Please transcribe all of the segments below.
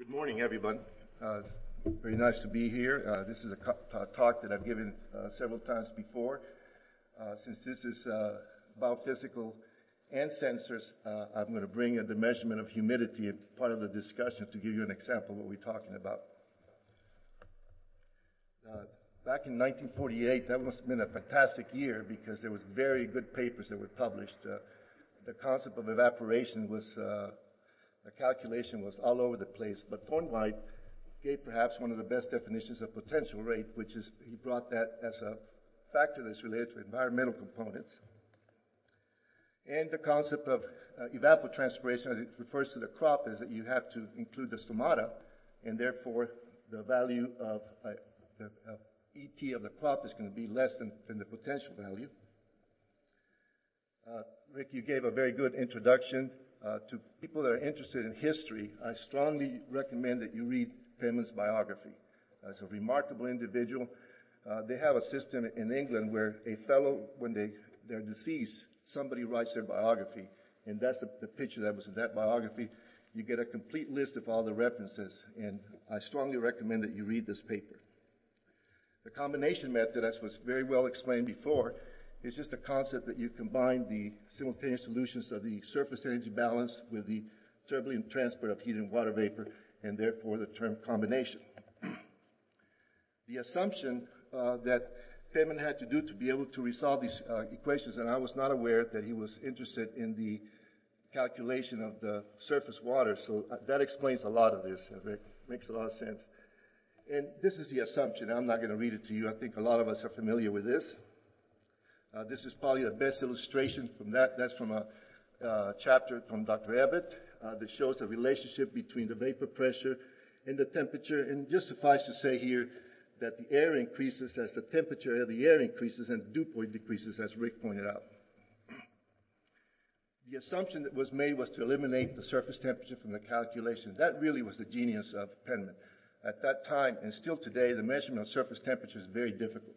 Good morning, everyone. Very nice to be here. This is a talk that I've given several times before. Since this is biophysical and sensors, I'm going to bring the measurement of humidity as part of the discussion to give you an example of what we're talking about. Back in 1948, that must have been a fantastic year because there was very good papers that were published. The concept of evaporation was the calculation was all over the place, but Thorndike gave perhaps one of the best definitions of potential rate, which is he brought that as a factor that's related to environmental components. And the concept of evapotranspiration, as it refers to the crop, is that you have to include the stomata, and therefore the value of the ET of the crop is going to be less than the potential value. Rick, you gave a very good introduction. To people that are interested in history, I strongly recommend that you read Penman's biography. He's a remarkable individual. They have a system in England where a fellow, when they're deceased, somebody writes their biography, and that's the picture that was in that biography. You get a complete list of all the references, and I strongly recommend that you read this paper. The combination method, as was very well explained before, is just a concept that you combine the simultaneous solutions of the surface energy balance with the turbulent transport of heat and water vapor, and therefore the term combination. The assumption that Penman had to do to be able to resolve these equations, and I was not aware that he was interested in the calculation of the surface water, so that explains a lot of this. It makes a lot of sense. And this is the assumption. I'm not going to read it to you. I think a lot of us are familiar with this. This is probably the best illustration from that. That's from a chapter from Dr. Ebbett that shows the relationship between the vapor pressure and the temperature. And just suffice to say here that the air increases as the temperature of the air increases and the dew point decreases, as Rick pointed out. The assumption that was made was to eliminate the surface temperature from the calculation. That really was the genius of Penman. At that time, and still today, the measurement of surface temperature is very difficult.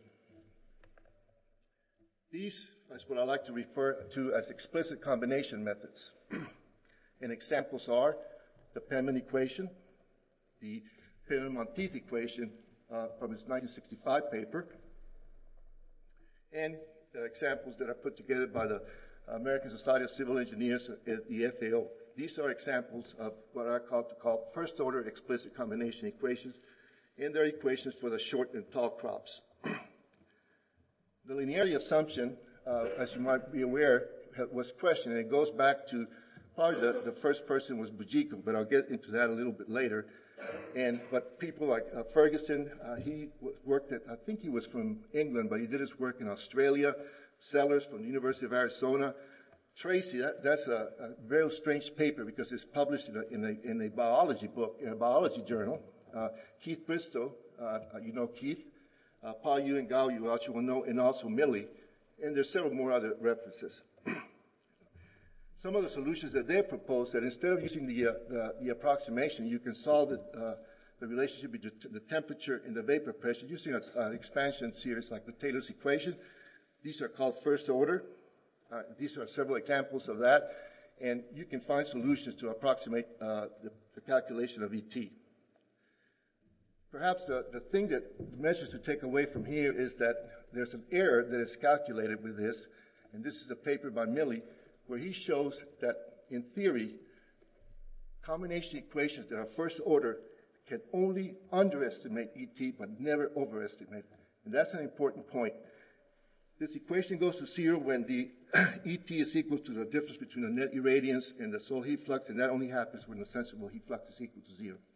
These is what I like to refer to as explicit combination methods. And examples are the Penman equation, the Penman-Monteith equation from his 1965 paper, and the examples that are put together by the American Society of Civil Engineers at the FAO. These are examples of what I call first-order explicit combination equations, and they're equations for the short and tall crops. The linearity assumption, as you might be aware, was questioned. It goes back to probably the first person was Bujiko, but I'll get into that a little bit later. But people like Ferguson, he worked at, I think he was from England, but he did his work in Australia. Sellers from the University of Arizona. Tracy, that's a very strange paper because it's published in a biology book, in a biology journal. Keith Bristow, you know Keith. Paul Yu and Gao Yu, you will know, and also Milley. And there's several more other references. Some of the solutions that they proposed that instead of using the approximation, you can solve the relationship between the temperature and the vapor pressure using an expansion series like the Taylor's equation. These are called first order. These are several examples of that. And you can find solutions to approximate the calculation of ET. Perhaps the thing that the message to take away from here is that there's an error that is calculated with this, and this is a paper by Milley, where he shows that, in theory, combination equations that are first order can only underestimate ET, but never overestimate. And that's an important point. This equation goes to zero when the ET is equal to the difference between the net irradiance and the soil heat flux, and that only happens when the sensible heat flux is equal to zero.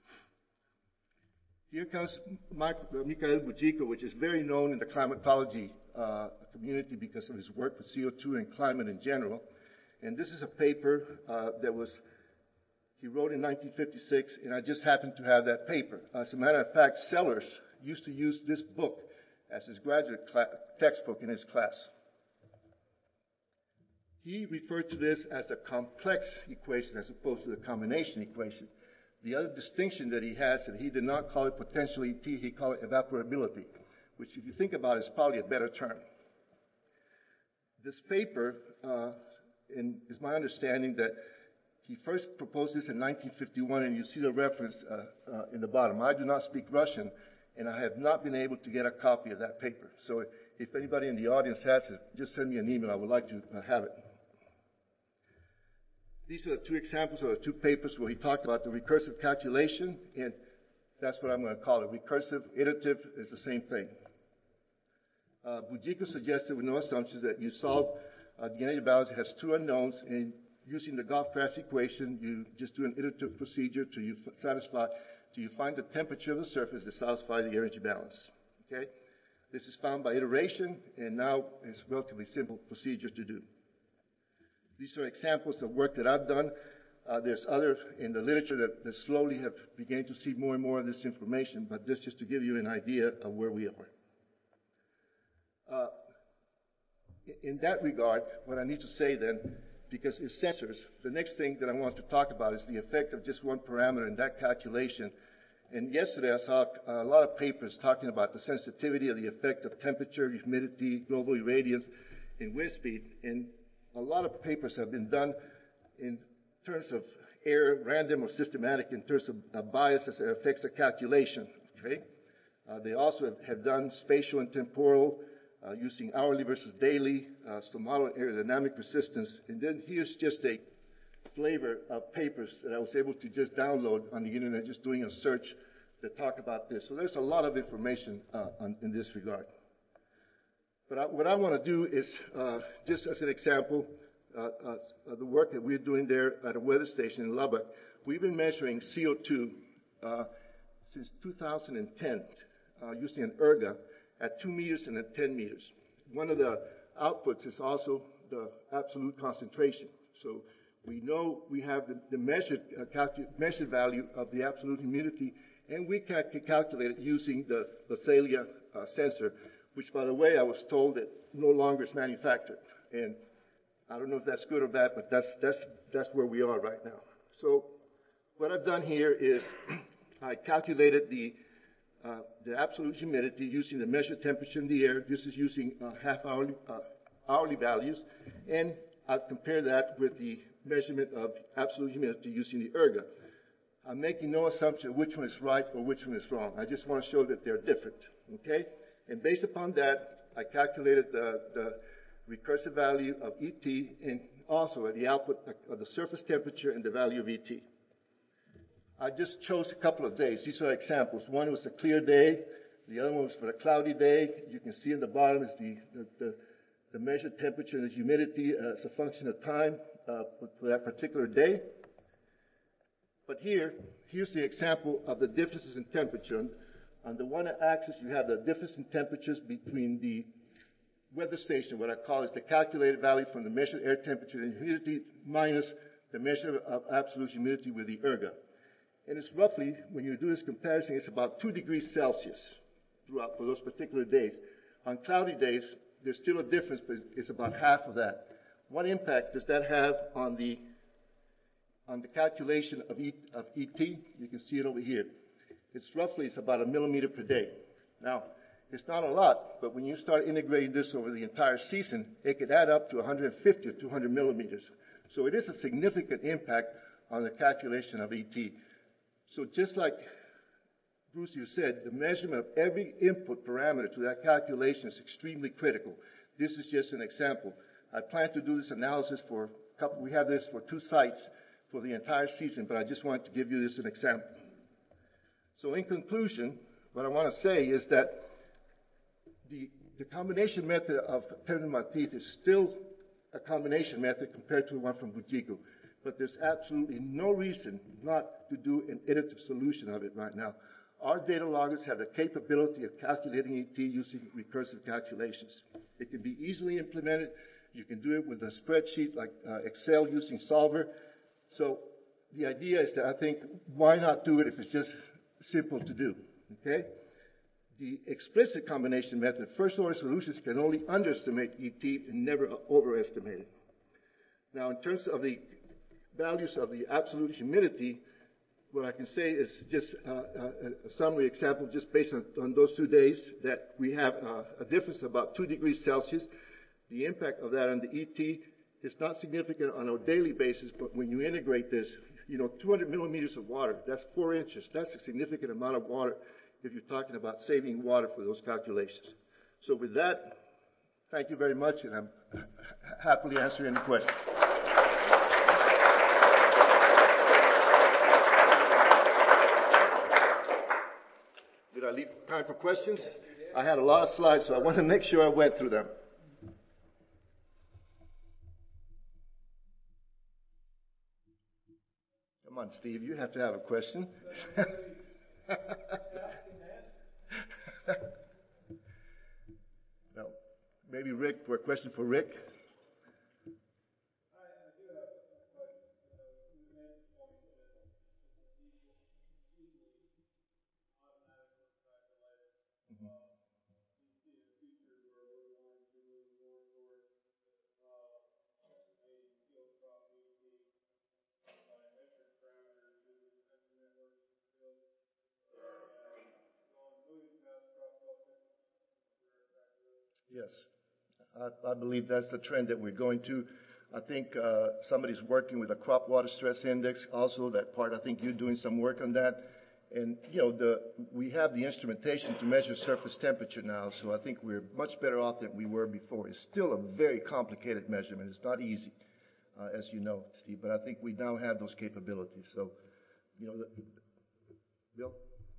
Here comes Mikhail Bujiko, which is very known in the climatology community because of his work with CO2 and climate in general. And this is a paper he wrote in 1956, and I just happened to have that paper. As a matter of fact, Sellers used to use this book as his graduate textbook in his class. He referred to this as a complex equation as opposed to the combination equation. The other distinction that he has is that he did not call it potential ET, he called it evaporability, which if you think about it is probably a better term. This paper, is my understanding that He first proposed this in 1951, and you see the reference in the bottom. I do not speak Russian, and I have not been able to get a copy of that paper. So if anybody in the audience has it, just send me an email. I would like to have it. These are the two examples of the two papers where he talked about the recursive calculation, and that's what I'm going to call it. Recursive, iterative is the same thing. Bujiko suggested with no assumptions that you solve the unit balance has two unknowns, and using the Goff-Crafts equation, you just do an iterative procedure till you find the temperature of the surface to satisfy the energy balance. Okay? This is found by iteration, and now it's a relatively simple procedure to do. These are examples of work that I've done. There's others in the literature that slowly have begun to see more and more of this information, but this just to give you an idea of where we are. In that regard, what I need to say then, because it's sensors, the next thing that I want to talk about is the effect of just one parameter in that calculation. And yesterday I saw a lot of papers talking about the sensitivity of the effect of temperature, humidity, global irradiance, and wind speed. And a lot of papers have been done in terms of error, random or systematic, in terms of biases that affects the calculation. Okay? They also have done spatial and temporal, using hourly versus daily, some model aerodynamic resistance. And then here's just a flavor of papers that I was able to just download on the internet, just doing a search that talk about this. So there's a lot of information in this regard. But what I want to do is, just as an example, the work that we're doing there at a weather station in Lubbock. We've been measuring CO2 since 2010 using an ERGA at 2 meters and at 10 meters. One of the outputs is also the absolute concentration. So we know we have the measured value of the absolute humidity, and we can calculate it using the Vesalia sensor, which, by the way, I was told that no longer is manufactured. And I don't know if that's good or bad, but that's where we are right now. So what I've done here is I calculated the absolute humidity using the measured temperature in the air. This is using hourly values, and I'll compare that with the measurement of absolute humidity using the ERGA. I'm making no assumption which one is right or which one is wrong. I just want to show that they're different, okay? And based upon that, I calculated the recursive value of ET and also at the output of the surface temperature and the value of ET. I just chose a couple of days. These are examples. One was a clear day. The other one was for a cloudy day. You can see in the bottom is the measured temperature and the humidity as a function of time for that particular day. But here's the example of the differences in temperature. On the one axis, you have the difference in temperatures between the weather station, what I call is the calculated value from the measured air temperature and humidity minus the measure of absolute humidity with the ERGA. And it's roughly, when you do this comparison, it's about 2 degrees Celsius throughout for those particular days. On cloudy days, there's still a difference, but it's about half of that. What impact does that have on the calculation of ET? You can see it over here. It's about 1 millimeter per day. Now, it's not a lot, but when you start integrating this over the entire season, it could add up to 150 or 200 millimeters. So it is a significant impact on the calculation of ET. So just like Bruce, you said, the measurement of every input parameter to that calculation is extremely critical. This is just an example. I plan to do this analysis for a couple. We have this for 2 sites for the entire season, but I just wanted to give you this as an example. So in conclusion, what I want to say is that the combination method of Penman-Monteith is still a combination method compared to the one from Bujiko. But there's absolutely no reason not to do an iterative solution of it right now. Our data loggers have the capability of calculating ET using recursive calculations. It can be easily implemented. You can do it with a spreadsheet like Excel using Solver. So the idea is that I think, why not do it if it's just simple to do, okay? The explicit combination method, first-order solutions can only underestimate ET and never overestimate it. Now, in terms of the values of the absolute humidity, what I can say is just a summary example, just based on those 2 days, that we have a difference of about 2 degrees Celsius. The impact of that on the ET It's not significant on a daily basis, but when you integrate this, 200 millimeters of water, that's 4 inches. That's a significant amount of water if you're talking about saving water for those calculations. So with that, thank you very much, and I'm happily answer any questions. Did I leave time for questions? I had a lot of slides, so I want to make sure I went through them. Come on, Steve, you have to have a question. Well, maybe Rick, for a question for Rick. Yes, I believe that's the trend that we're going to. I think somebody's working with a crop water stress index. Also, that part, I think you're doing some work on that. And, we have the instrumentation to measure surface temperature now, so I think we're much better off than we were before. It's still a very complicated measurement. It's not easy, as you know, Steve, but I think we now have those capabilities. So, Bill?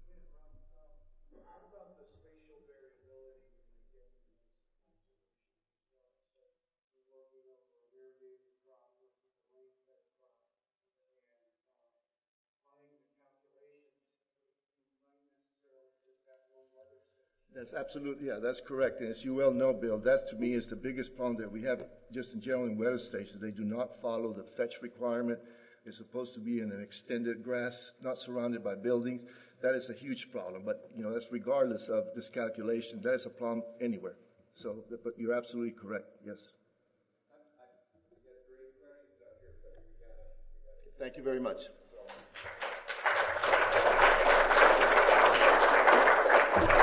That's absolutely, yeah, that's correct. And as you well know, Bill, that to me is the biggest problem that we have just in general in weather stations. They do not follow the fetch requirement. They're supposed to be in an extended grass, not surrounded by buildings. That is a huge problem. But, that's regardless of this calculation. That is a problem anywhere. So, but you're absolutely correct, yes. Thank you very much.